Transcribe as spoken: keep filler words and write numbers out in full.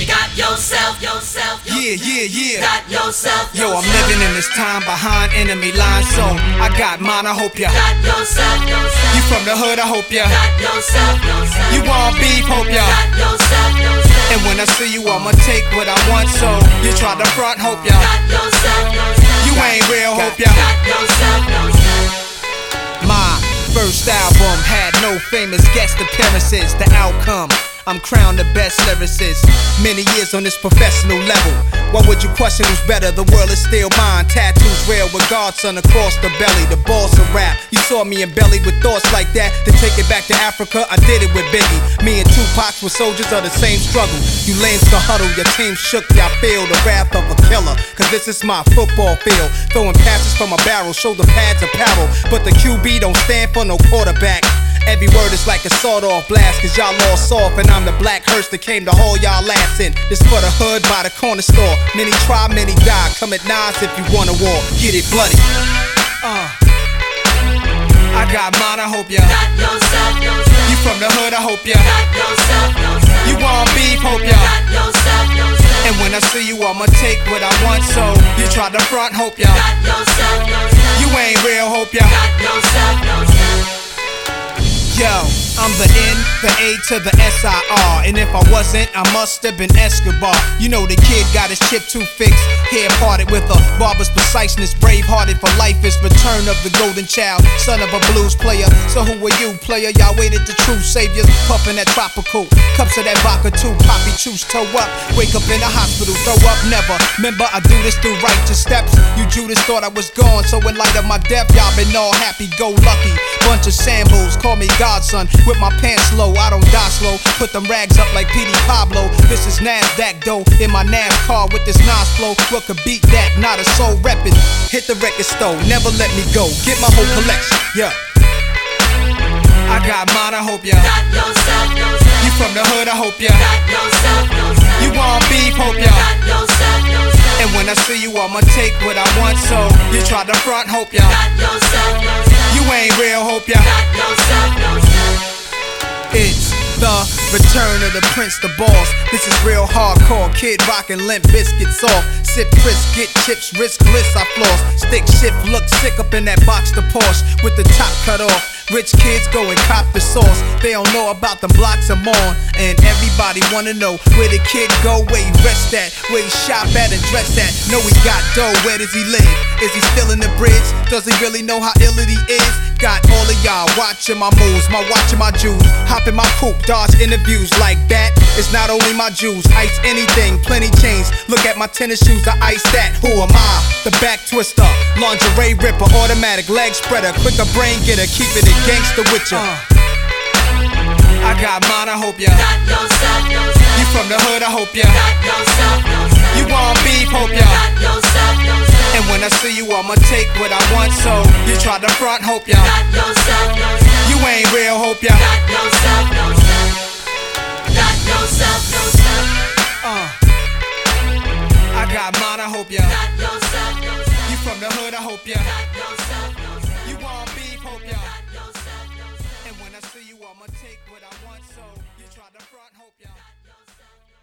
You got yourself, yourself, Yeah, yeah, yeah. got yourself, Yo, I'm living in this time behind enemy lines, so I got mine, I hope ya. got yourself, yourself, You from the hood, I hope ya. got yourself, yourself, You want beef, hope ya. got yourself, yourself, And when I see you, I'ma take what I want, so you try to front, hope ya. got yourself, yourself, You ain't real, hope ya. got yourself, yourself. My first album had no famous guest appearances. The outcome, I'm crowned the best lyricist. Many years on this professional level. Why would you question who's better? The world is still mine. Tattoos real with Godson across the belly. The boss of rap. You saw me in belly with thoughts like that. To take it back to Africa, I did it with Biggie. Me and Tupac were soldiers of the same struggle. You lanes can huddle, your team shook. Y'all feel the wrath of a killer. Cause this is my football field. Throwing passes from a barrel, shoulder pads apparel. But the Q B don't stand for no quarterback. Every word is like a sawed-off blast, cause y'all all soft, and I'm the black hearse that came to haul y'all ass in. This for the hood by the corner store. Many try, many die. Come at Nas if you want a war. Get it bloody. Uh. I got mine, I hope ya. Got yourself, yourself, You from the hood, I hope ya. got yourself, yourself, You want beef, hope ya. got yourself, yourself, And when I see you, I'ma take what I want, so you try to front, hope ya. got yourself, yourself, You ain't real, hope ya. got yourself, yourself. Yo, I'm the N, the A to the S I R. And if I wasn't, I must have been Escobar. You know the kid got his chip too fixed. Hair parted with a barber's preciseness. Brave-hearted for life is return of the golden child. Son of a blues player. So who are you, player? Y'all waited the true saviors. Puffin' that tropical. Cups of that vodka too. Poppy choose toe up. Wake up in the hospital. Throw up never. Remember I do this through righteous steps. You Judas thought I was gone. So in light of my death, y'all been all happy-go-lucky. Bunch of sambos. Call me Godson. With my pants low, I don't die slow. Put them rags up like P D Pablo. This is NASDAQ though. In my Nav car with this Nas flow. What could beat that? Not a soul reppin'. Hit the record store, never let me go. Get my whole collection, yeah. I got mine, I hope ya. Got yourself, yourself, You from the hood, I hope ya. got yourself, yourself, You want beef, hope ya. got yourself, yourself, And when I see you, I'ma take what I want, so you try to front, hope ya. got yourself, yourself, You ain't real, hope ya. got yourself, yourself. It's the return of the Prince, the boss. This is real hardcore. Kid rockin' Limp Biscuit soft. Sip crisp, get chips, risk bliss, I floss. Stick shift, look sick up in that box to Porsche with the top cut off. Rich kids go and cop the sauce. They don't know about them blocks I'm on. And everybody wanna know where the kid go, where he rest at, where he shop at and dress at. Know he got dough, where does he live? Is he still in the bridge? Does he really know how ill it he is? Got all of y'all watching my moves, my watching my jewels. Hop in my coupe, dodge interviews like that. It's not only my jewels, ice anything, plenty chains. Look at my tennis shoes, I ice that. Who am I? The back twister, lingerie ripper, automatic leg spreader, quicker brain getter, keeping it gangster with ya. Uh. I got mine, I hope ya. Got yourself, yourself, You from the hood, I hope ya. got yourself, yourself, You want beef, hope ya. got yourself, yourself, And when I see you, I'ma take what I want, so you try to front, hope ya. got yourself, yourself, You ain't real, hope ya. got yourself, yourself, got yourself, yourself, Uh. I got mine, I hope ya. got yourself, yourself, You from the hood, I hope ya. got yourself, yourself, You want beef, hope ya. got yourself, yourself. And when I see you, I'ma take what I want, so you try to front, hope ya.